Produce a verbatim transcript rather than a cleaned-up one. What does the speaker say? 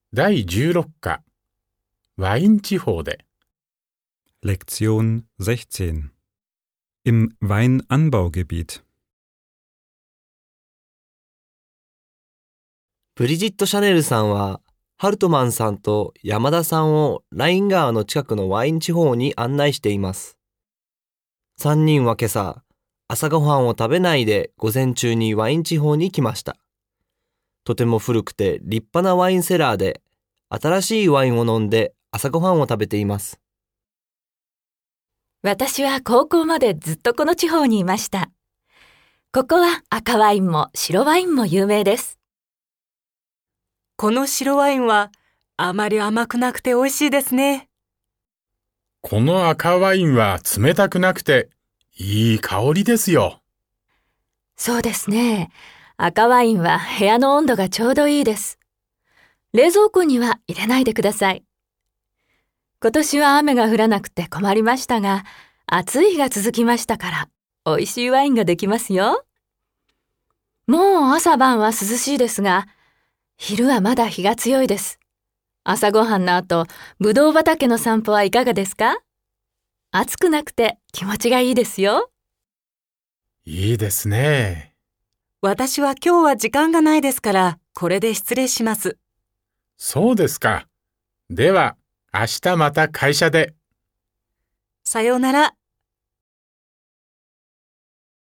だいじゅうろっかワイン地方で Lektion sechzehn Im Weinanbaugebiet. ブリジット・シャネルさんは、ハルトマンさんと山田さんをライン川の近くのワイン地方に案内しています。三人は今朝、朝ごはんを食べないで午前中にワイン地方に来ました。とても古くて立派なワインセラーで、新しいワインを飲んで朝ごはんを食べています。 私は高校までずっとこの地方にいました。ここは赤ワインも白ワインも有名です。 この白ワインはあまり甘くなくて美味しいですね。 この赤ワインは冷たくなくていい香りですよ。 そうですね。赤ワインは部屋の温度がちょうどいいです。冷蔵庫には入れないでください。今年は雨が降らなくて困りましたが、暑い日が続きましたから美味しいワインができますよ。もう朝晩は涼しいですが、昼はまだ日が強いです。朝ごはんの後、ぶどう畑の散歩はいかがですか？暑くなくて気持ちがいいですよ。 いいですね。 私は今日は時間がないですから、これで失礼します。 そうですか。では、明日また会社で。 さようなら。